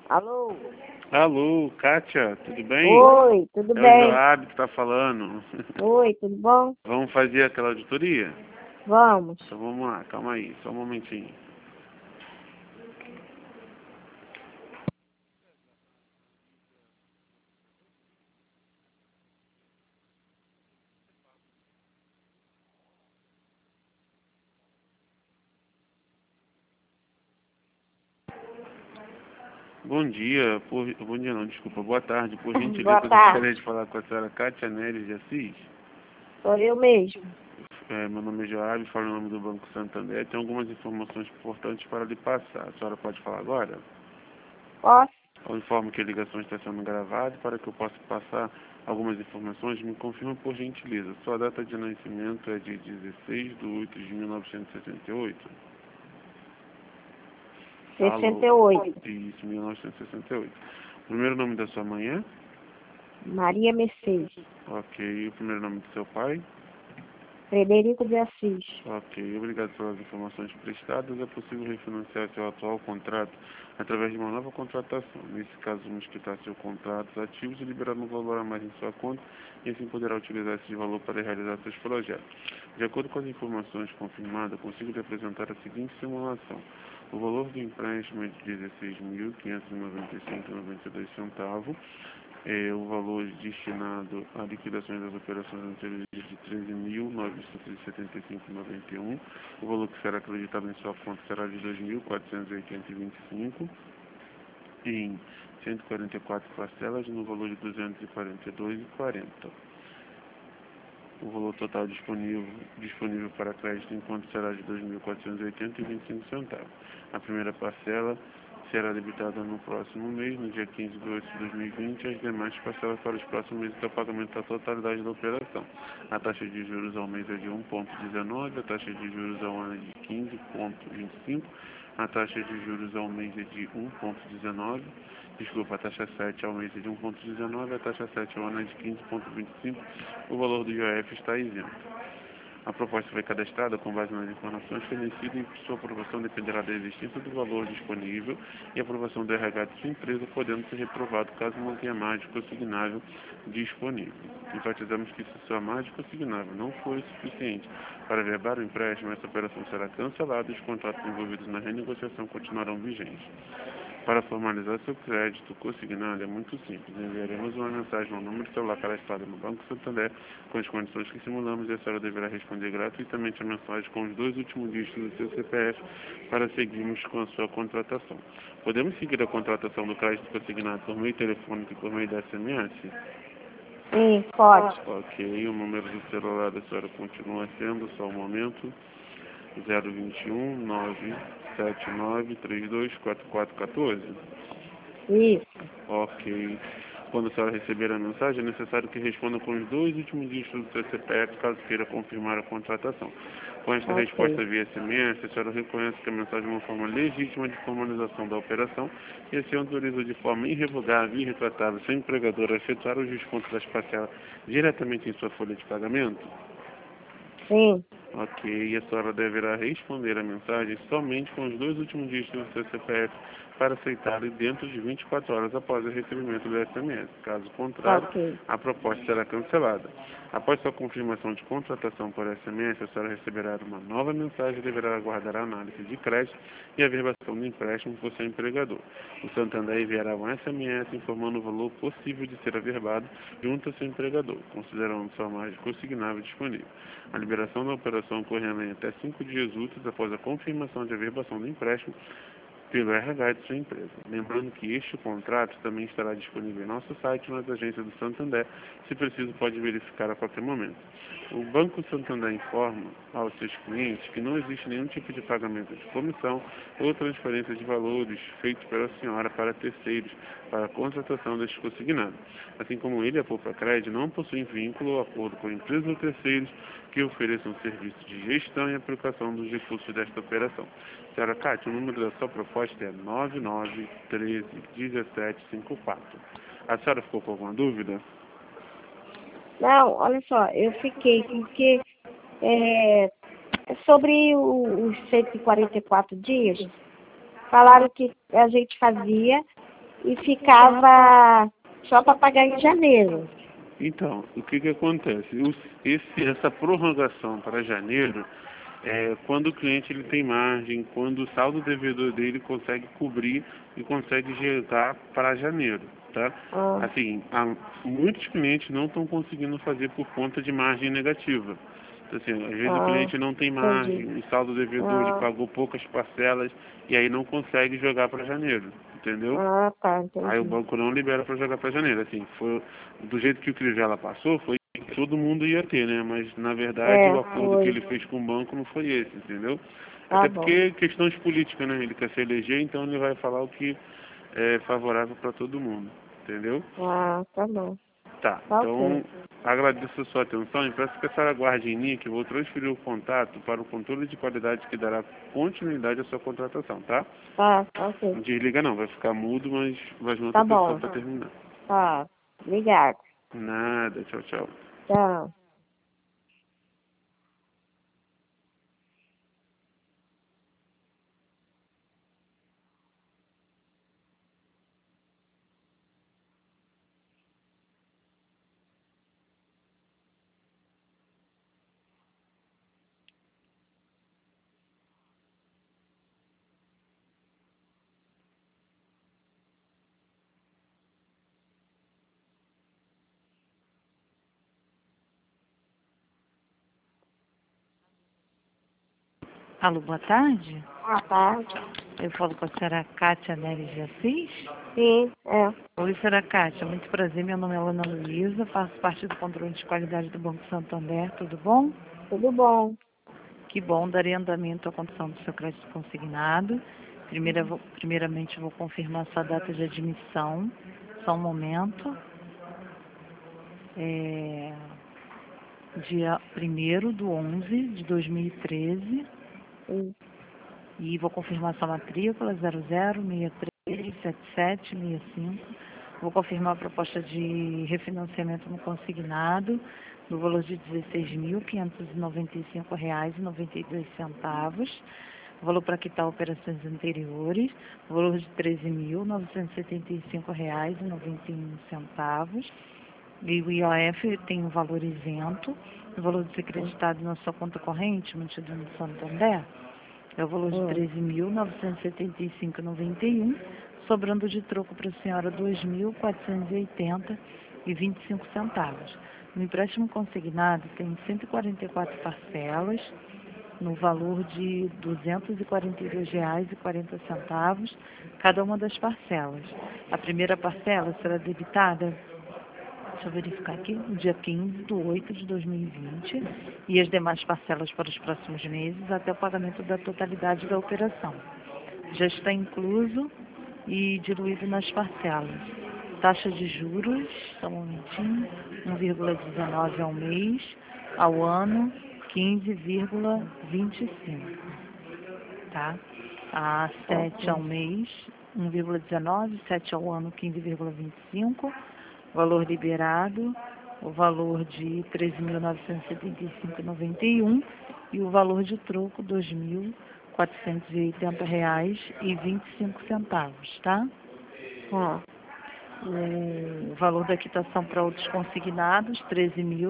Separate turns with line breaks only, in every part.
Alô?
Alô, Kátia, tudo bem?
Oi, tudo
É
bem?
o Joab que está falando.
Oi, tudo bom?
Vamos fazer aquela auditoria?
Vamos.
Então vamos lá, calma aí, só um momentinho. Bom dia, bom dia não, desculpa, boa tarde, por gentileza,
Boa
eu
tarde.
gostaria de falar com a senhora Kátia Neres de Assis.
Sou eu mesmo.
Meu nome é Joab, falo em nome do Banco Santander, tem algumas informações importantes para lhe passar. A senhora pode falar agora?
Posso?
Eu informo que a ligação está sendo gravada. Para que eu possa passar algumas informações, me confirma por gentileza. Sua data de nascimento é de 16/8/1968?
68.
Isso, 1968. O primeiro nome da sua mãe é?
Maria Mercedes.
Ok. E o primeiro nome do seu pai?
Frederico de Assis.
Ok. Obrigado pelas informações prestadas. É possível refinanciar seu atual contrato através de uma nova contratação. Nesse caso, vamos quitar seus contratos ativos e liberar um valor a mais em sua conta e assim poderá utilizar esse valor para realizar seus projetos. De acordo com as informações confirmadas, consigo lhe apresentar a seguinte simulação. O valor do empréstimo é de R$ 16.595,92. O valor destinado à liquidação das operações anteriores de R$ 13.975,91. O valor que será acreditado em sua conta será de R$ 2.480,25 em 144 parcelas no valor de R$ 242,40. O valor total disponível para crédito em conta será de R$ 2.480,25. A primeira parcela será debitada no próximo mês, no dia 15 de 8 de 2020, e as demais parcelas para os próximos meses até o pagamento da totalidade da operação. A taxa de juros ao mês é de 1,19, a taxa de juros ao ano é de 15,25, a taxa de juros ao mês é de 1,19, desculpa, a taxa 7 ao mês é de 1,19, a taxa 7 ao ano é de 15,25, o valor do IOF está isento. A proposta foi cadastrada com base nas informações fornecidas e sua aprovação dependerá da existência do valor disponível e aprovação do RH de sua empresa, podendo ser reprovado caso não tenha margem consignável disponível. Enfatizamos que se sua margem consignável não for suficiente para averbar o empréstimo, essa operação será cancelada e os contratos envolvidos na renegociação continuarão vigentes. Para formalizar seu crédito consignado é muito simples. Enviaremos uma mensagem ao número de celular cadastrado no Banco Santander com as condições que simulamos e a senhora deverá responder gratuitamente a mensagem com os 2 últimos dígitos do seu CPF para seguirmos com a sua contratação. Podemos seguir a contratação do crédito consignado por meio telefônico e por meio da SMS?
Sim, pode.
Ok, o número do celular da senhora continua sendo, só um momento, 021 979 324414.
Isso.
Ok. Quando a senhora receber a mensagem, é necessário que responda com os 2 últimos dígitos do seu CPF, caso queira confirmar a contratação. Com esta
Ok.
resposta via SMS, a senhora reconhece que a mensagem é uma forma legítima de formalização da operação e assim autoriza de forma irrevogável e irretratável seu empregador a efetuar os descontos das parcelas diretamente em sua folha de pagamento?
Sim.
Ok, e a senhora deverá responder a mensagem somente com os 2 últimos dígitos do seu CPF para aceitar e dentro de 24 horas após o recebimento do SMS. Caso contrário,
Ok.
a proposta será cancelada. Após sua confirmação de contratação por SMS, a senhora receberá uma nova mensagem e deverá aguardar a análise de crédito e a averbação do empréstimo por seu empregador. O Santander enviará um SMS informando o valor possível de ser averbado junto ao seu empregador, considerando sua margem consignável disponível. A liberação da operação ocorrerá em até 5 dias úteis após a confirmação de averbação do empréstimo pelo RH de sua empresa. Lembrando que este contrato também estará disponível em nosso site e nas agências do Santander. Se preciso, pode verificar a qualquer momento. O Banco Santander informa aos seus clientes que não existe nenhum tipo de pagamento de comissão ou transferência de valores feito pela senhora para terceiros para a contratação deste consignado. Assim como ele, a Poupa Crédito não possui vínculo ou acordo com empresas ou terceiros que ofereçam serviço de gestão e aplicação dos recursos desta operação. Senhora Cátia, o número da sua proposta é 99131754. A senhora ficou com alguma dúvida?
Não, olha só, eu fiquei porque sobre os 144 dias, falaram que a gente fazia e ficava só para pagar em janeiro.
Então, o que acontece? Essa prorrogação para janeiro é quando o cliente ele tem margem, quando o saldo devedor dele consegue cobrir e consegue gerar para janeiro, tá?
Ah,
Assim, muitos clientes não estão conseguindo fazer por conta de margem negativa. Então, assim, às vezes o cliente não tem
entendi.
margem, o saldo devedor ele
Ah,
pagou poucas parcelas e aí não consegue jogar para janeiro, entendeu?
tá,
Aí o
entendi.
banco não libera para jogar para janeiro. Assim, foi do jeito que o Crivella passou, foi que todo mundo ia ter, né? Mas na verdade o acordo que
Foi.
ele fez com o banco não foi esse, entendeu?
Tá
Até
bom.
porque questões políticas, né? Ele quer se eleger, então ele vai falar o que é favorável para todo mundo, entendeu?
Tá bom.
Tá,
Tá ok.
então agradeço a sua atenção e peço que a senhora aguarde em linha que eu vou transferir o contato para o controle de qualidade que dará continuidade à sua contratação, tá?
Tá ok.
Não desliga não, vai ficar mudo, mas vai vir outra
Tá
pessoa
bom.
para terminar.
Tá. Obrigada.
Nada, tchau, tchau.
Tchau.
Alô, boa tarde.
Boa tarde.
Eu falo com a senhora Kátia Neres de Assis.
Sim, é.
Oi, senhora Kátia, muito prazer. Meu nome é Ana Luísa, faço parte do controle de qualidade do Banco Santander, tudo bom?
Tudo bom.
Que bom, darei andamento à condição do seu crédito consignado. Primeiramente, vou confirmar sua data de admissão. Só um momento. Dia 1º do 11 de 2013.
Sim.
E vou confirmar sua matrícula 00637765. Vou confirmar a proposta de refinanciamento no consignado no valor de R$ 16.595,92. Valor para quitar operações anteriores, valor de R$ 13.975,91. E o IOF tem um valor isento. O valor de ser creditado na sua conta corrente, mantido no Santander, é o valor de R$ 13.975,91, sobrando de troco para a senhora R$ 2.480,25. No empréstimo consignado tem 144 parcelas, no valor de R$ 242,40, cada uma das parcelas. A primeira parcela será debitada, deixa eu verificar aqui, no dia 15/8/2020, e as demais parcelas para os próximos meses até o pagamento da totalidade da operação. Já está incluso e diluído nas parcelas. Taxa de juros, só um momentinho, 1,19 ao mês, ao ano, 15,25, tá? A 7 ao mês, 1,19, 7 ao ano, 15,25. Valor liberado, o valor de R$ 13.975,91 e o valor de troco R$ 2.480,25, tá?
Tá.
O valor da quitação para outros consignados, R$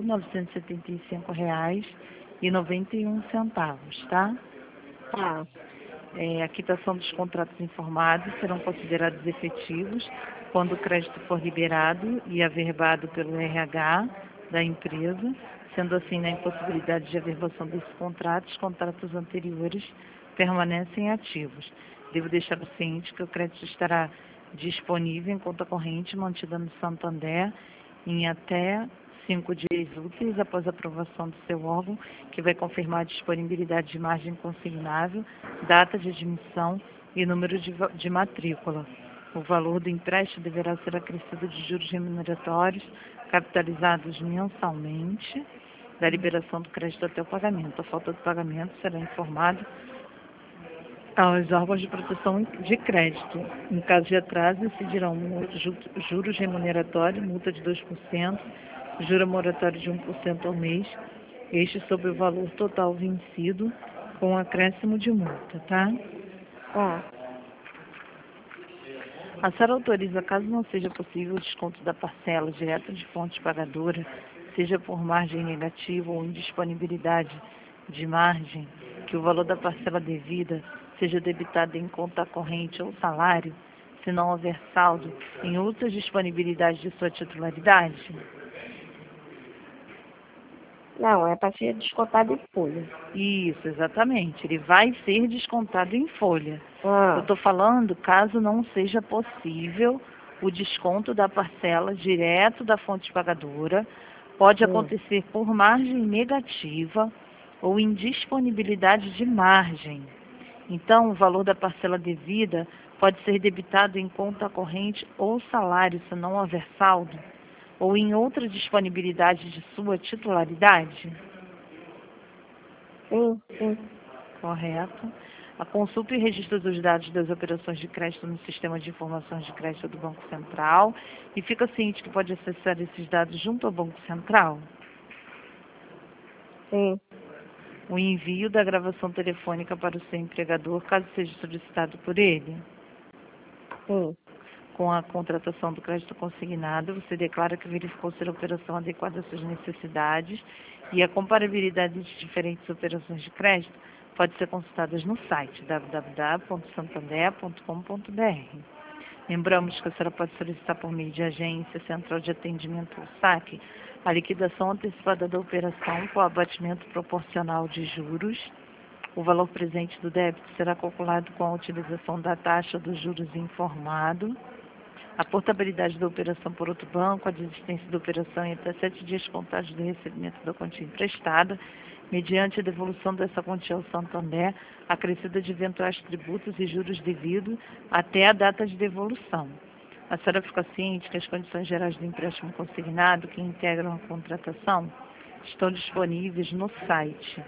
13.975,91, tá?
Tá.
A quitação dos contratos informados serão considerados efetivos quando o crédito for liberado e averbado pelo RH da empresa, sendo assim, na impossibilidade de averbação desses contratos, os contratos anteriores permanecem ativos. Devo deixar ciente que o crédito estará disponível em conta corrente mantida no Santander em até 5 dias úteis após a aprovação do seu órgão, que vai confirmar a disponibilidade de margem consignável, data de admissão e número de matrícula. O valor do empréstimo deverá ser acrescido de juros remuneratórios capitalizados mensalmente da liberação do crédito até o pagamento. A falta de pagamento será informado aos órgãos de proteção de crédito. Em caso de atraso, incidirão juros remuneratórios, multa de 2%, juro moratório de 1% ao mês, este sobre o valor total vencido, com acréscimo de multa, tá?
Tá.
A senhora autoriza, caso não seja possível o desconto da parcela direto de fonte pagadora, seja por margem negativa ou indisponibilidade de margem, que o valor da parcela devida seja debitado em conta corrente ou salário, se não houver saldo em outras disponibilidades de sua titularidade?
Não, é para ser descontado em folha.
Isso, exatamente. Ele vai ser descontado em folha. Eu
Ah,
estou falando caso não seja possível o desconto da parcela direto da fonte pagadora, pode acontecer por margem negativa ou indisponibilidade de margem. Então, o valor da parcela devida pode ser debitado em conta corrente ou salário, se não houver saldo, ou em outra disponibilidade de sua titularidade.
sim.
Correto. A consulta e registro dos dados das operações de crédito no Sistema de Informações de Crédito do Banco Central e fica ciente que pode acessar esses dados junto ao Banco Central.
Sim.
O envio da gravação telefônica para o seu empregador, caso seja solicitado por ele.
Sim.
Com a contratação do crédito consignado, você declara que verificou ser a operação adequada às suas necessidades e a comparabilidade de diferentes operações de crédito pode ser consultada no site www.santander.com.br. Lembramos que a senhora pode solicitar por meio de agência, central de atendimento ou saque, a liquidação antecipada da operação com abatimento proporcional de juros. O valor presente do débito será calculado com a utilização da taxa dos juros informado. A portabilidade da operação por outro banco, a desistência da operação em até 7 dias contados do recebimento da quantia emprestada, mediante a devolução dessa quantia ao Santander, acrescida de eventuais tributos e juros devidos até a data de devolução. A senhora fica ciente que as condições gerais do empréstimo consignado que integram a contratação estão disponíveis no site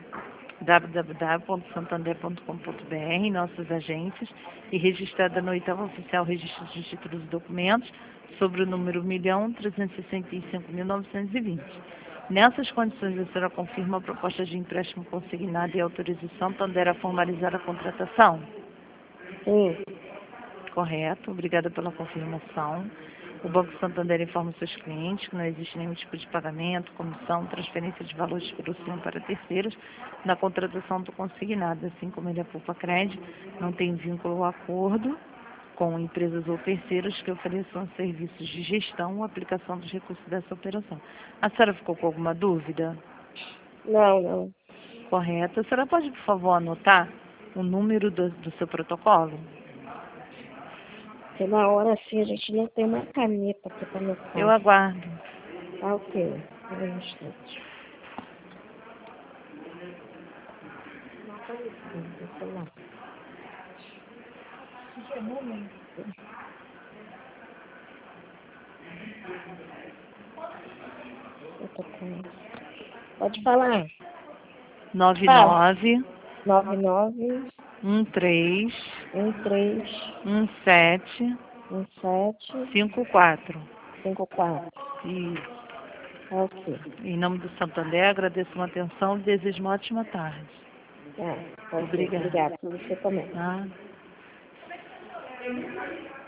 www.santander.com.br, em nossas agências, e registrada no 8º Oficial Registro de Títulos e Documentos, sobre o número 1.365.920. Nessas condições, a senhora confirma a proposta de empréstimo consignado e autoriza o Santander a formalizar a contratação?
Sim.
Correto, obrigada pela confirmação. O Banco Santander informa os seus clientes que não existe nenhum tipo de pagamento, comissão, transferência de valores de produção para terceiros na contratação do consignado, assim como ele é poupa crédito, não tem vínculo ou acordo com empresas ou terceiros que ofereçam serviços de gestão ou aplicação dos recursos dessa operação. A senhora ficou com alguma dúvida?
Não.
Correto. A senhora pode, por favor, anotar o número do seu protocolo?
Porque na hora assim a gente não tem uma caneta aqui para anotar.
Eu aguardo.
Ah, ok. Espera um instante. Deixa lá. Eu tô com... Pode falar.
99
99
13
13
17
17
54.
54.
Isso.
Ok.
Em nome do Santander, agradeço uma atenção e desejo uma ótima tarde.
Obrigada. Obrigada. Você também.
Tá?